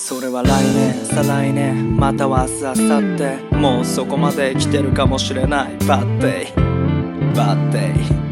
それは来年、再来年、または明日、明後日、もうそこまで来てるかもしれない。バッデイ、バッデイ。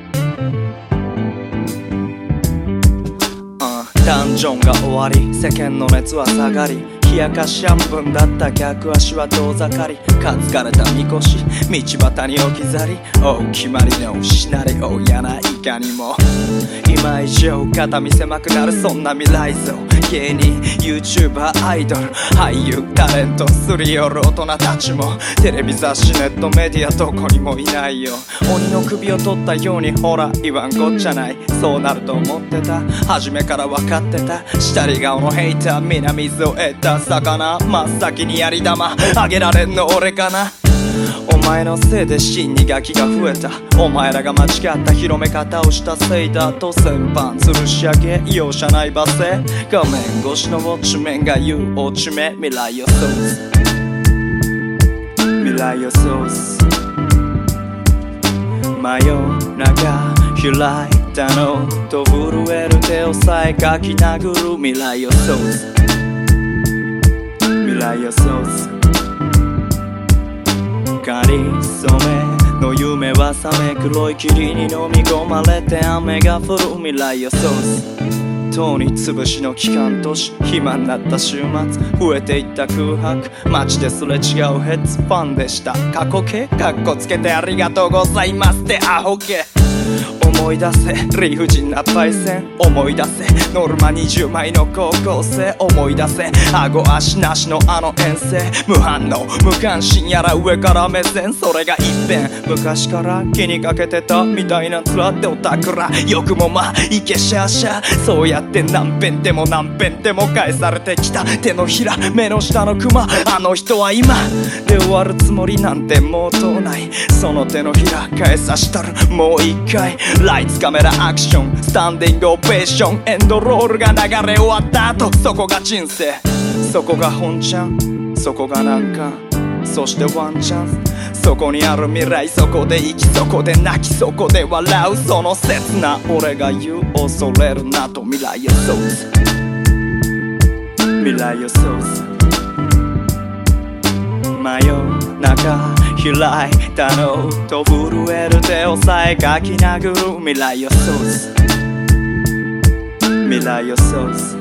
ダンジョンが終わり、世間の熱は下がり、冷やかし半分だった客足は遠ざかり、担がれたみこし、道端に置き去り、お決まりのシナリオやないかにも今以上肩身狭くなるそんな未来像。芸人、YouTuber、アイドル、俳優、タレント、すり寄る大人たちもテレビ雑誌、ネットメディアどこにもいないよ。鬼の首を取ったようにほら言わんこっちゃない。そうなると思ってた、初めから分かってた。下り顔のヘイター、皆水を得た魚、真っ先にやり玉あげられんの俺かな。お前のせいで新2学期が増えた。お前らが間違った広め方をしたせいだと先般吊るし上げ容赦ない罵声。画面越しのウォッチメンが言う落ち目。未来予想図、未来予想図。真夜中開いたのと震える手をさえかき殴る。未来予想図、未来予想図。かりそめの夢は覚め、黒い霧に飲み込まれて雨が降る。未来予想図。とうに潰しの機関都市、暇になった週末増えていった空白。街ですれ違うヘッズファンでした。過去形かっこつけてありがとうございますってアホけ。思い出せ理不尽なパイセン、思い出せノルマ20枚の高校生、思い出せ顎足なしのあの遠征、無反応無関心やら上から目線。それが一変昔から気にかけてたみたいな面っておたくらよくもまあいけしゃあしゃ。そうやって何遍でも何遍でも返されてきた手のひら目の下のクマ。あの人は今で終わるつもりなんてもうとうない。その手のひら返さしたるもう一回。ライツカメラアクションスタンディングオベーション、エンドロールが流れ終わった後、そこが人生、そこが本ちゃん、そこが難関、そしてワンチャンス。そこにある未来、そこで生き、そこで泣き、そこで笑う。その切な俺が言う恐れるなと。未来予想図、未来予想図。真夜中開いたのと震える手をさえかき殴る。未来予想図、未来予想図。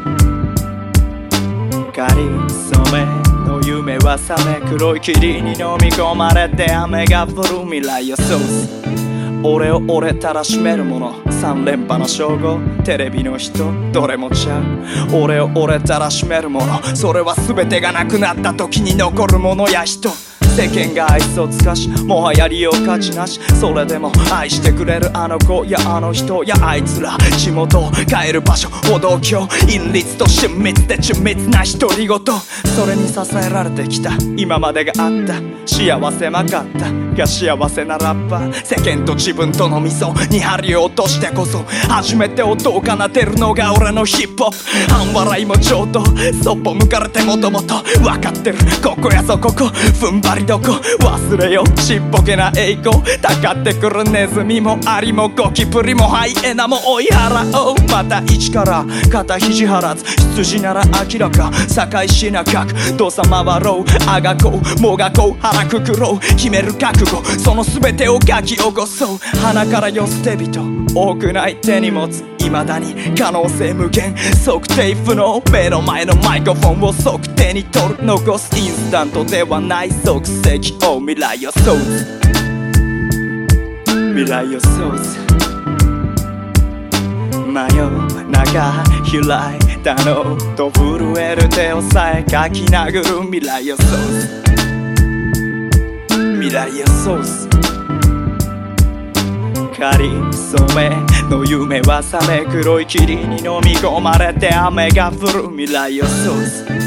かりそめの夢は覚め、黒い霧に飲み込まれて雨が降る。未来予想図。俺を俺たらしめるもの、3連覇の称号、テレビの人どれもちゃう。俺を俺たらしめるもの、それは全てがなくなった時に残るものや人。世間が愛想つかし、もはや利用価値なし。それでも愛してくれるあの子やあの人やあいつら、地元を帰る場所、歩道橋、陰律と親密で緻密な独り言。それに支えられてきた今までがあった。幸せなかったが幸せなラッパー。世間と自分との溝に針を落としてこそ初めて音を奏でるのが俺のヒップホップ。半笑いも上等、そっぽ向かれてもともと分かってる。ここやそここ踏ん張りどこ忘れよちっぽけな栄光。たかってくるネズミもアリもゴキブリもハイエナも追い払おう。また一から肩肘張らず、羊なら明らか境しなかくどさ回ろう。あがこうもがこう腹くくろう。決める覚悟その全てを書き起こそう。鼻からよ捨て人多くない手に持つ、未だに可能性無限測定不能。目の前のマイクロフォンを測定に取る、残すインスタントではない即席を。未来予想図、未来予想図。真夜中開いたのと震える手をさえかき殴る。未来予想図、未来予想図。かりそめの夢は覚め、黒い霧に飲み込まれて雨が降る。未来予想図。